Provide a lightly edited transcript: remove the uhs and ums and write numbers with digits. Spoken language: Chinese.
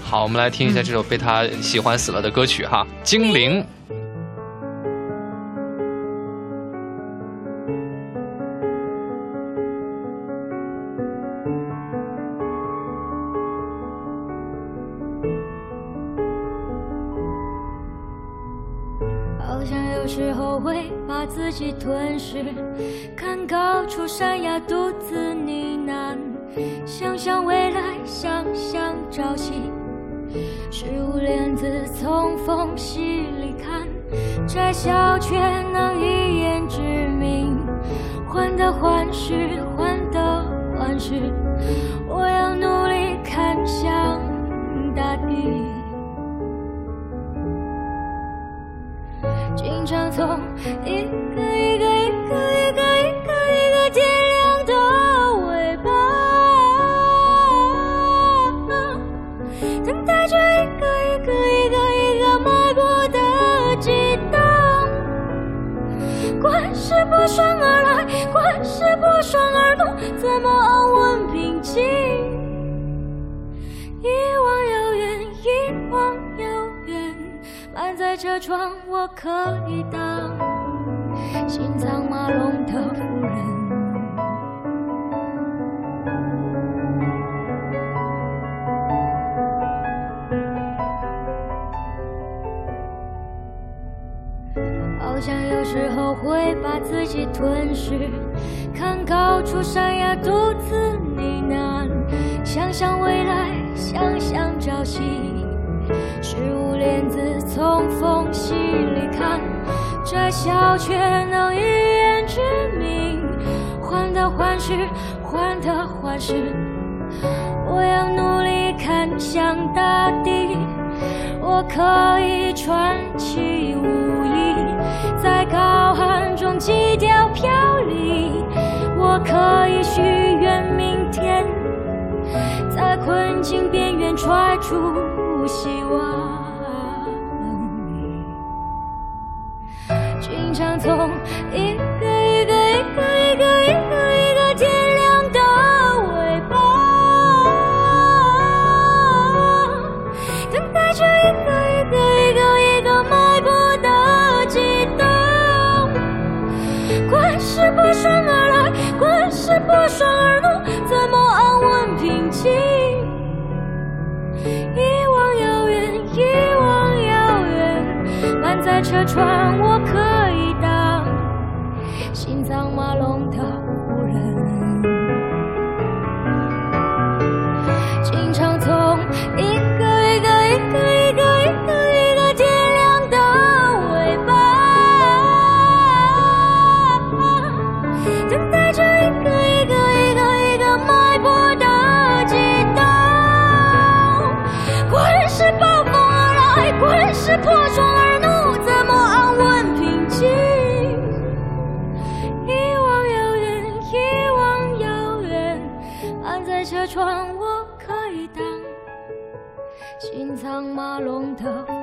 好，我们来听一下这首被他喜欢死了的歌曲哈，《精灵》。 好像有时候会把自己吞噬，看高处山崖独自呢喃，想象未来，想象朝夕，十五帘子从缝隙里看，摘笑却能一言致明，患得患失，患得患失，我要努力看向大地。经常从一个点亮的尾巴，等待着一个脉搏的激荡。管是破霜而来，管是破霜而落，怎么安稳平静？一望遥远，一望遥远，满载车窗，我可以当心脏马龙的夫人。好像有时候会把自己吞噬，看高处山崖独自呢喃，想象未来，想象朝夕，十五帘子从缝隙里看，摘笑却能一言致明，患得患失，患得患失，我要努力看向大地，我可以传奇无疑，在高寒中基调飘离，我可以许愿明天，在困境边缘揣出希望。经常从一个点亮的尾巴，等待着一个脉搏的激荡。管是破霜而来，管是破霜而落，怎么安稳平静？一望遥远，一望遥远，满载车窗，我可以当心脏马龙的夫人。经常从一个点亮的尾巴，等待着一个脉搏的激荡。管是暴风而来，管是破霜而怒，怎么安稳平静？一望遥远，一望遥远，满载车窗，我可以当心脏马龙的